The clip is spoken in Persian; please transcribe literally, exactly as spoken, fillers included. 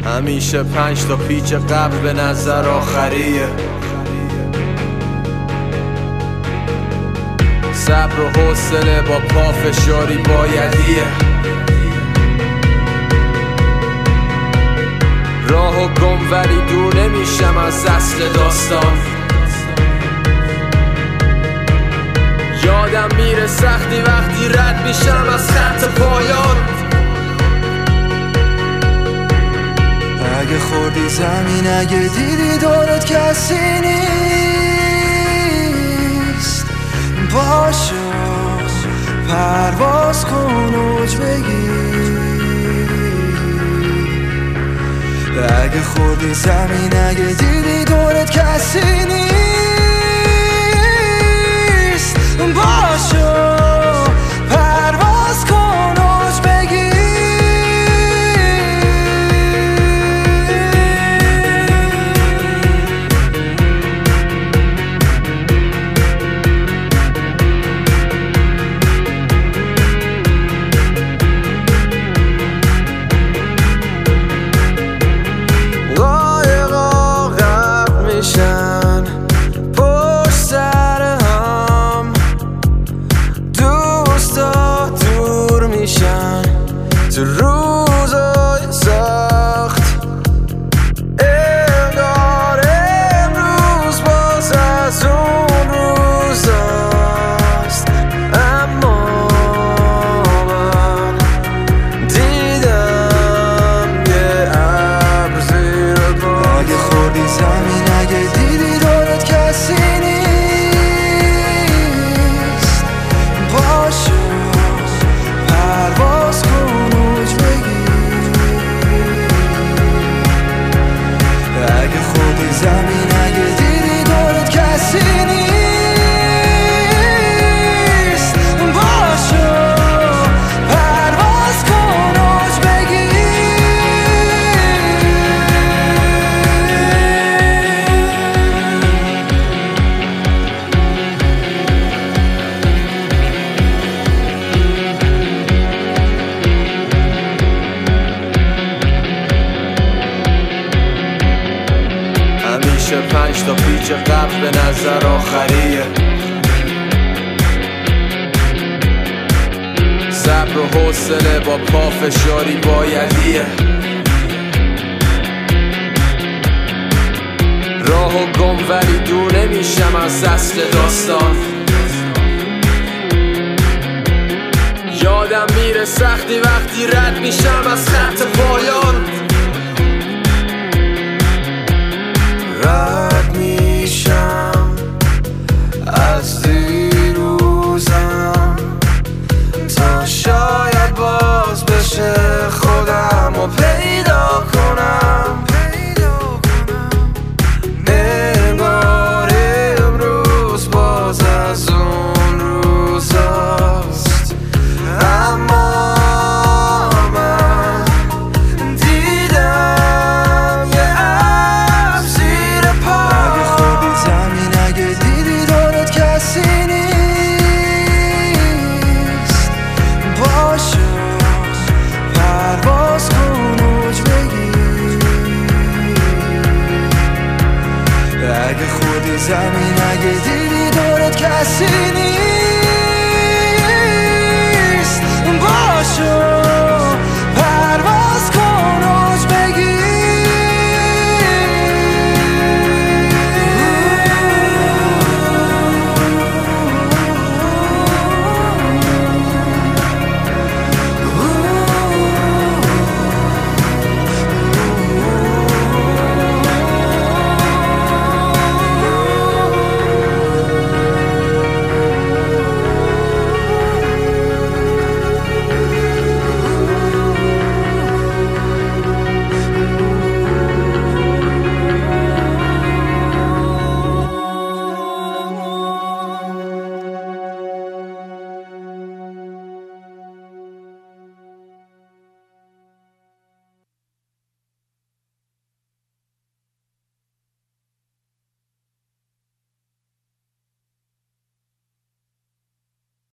همیشه پنج تا پیچ قبل به نظر آخریه. صبر و حوصله با پافشاری بایدیه. راه و گم ولی دور نمیشم از اصل داستان. یادم میره سختی وقتی رد میشم از خط پایان. اگه خوردی زمین، اگه دیدی دورت کسی نیست، باشو پرواز کن اوج بگیر. اگه خوردی زمین، اگه دیدی دورت کسی نیست، باشو پرواز کن اوج بگیر. پشت سر هم دوستا دور میشن تو روزای سخت. انگار امروز باز از اون روزاست، اما من دیدم یه ابر زیر پا. اگه خوردی زمین، اگه دیدی دورت کسی نیست، باشو پرواز کن اوج بگیر. اگه خوردی زمین، اگه دیدی دورت کسی نیست، باشو پرواز کن اوج بگیر. همیشه پنج تا پیچ قبل به نظر آخریه. صبر و حوصله با پافشاری بایدیه. راه و گم ولی دور نمیشم از اصل داستان. یادم میره سختی وقتی رد میشم از خط پایان.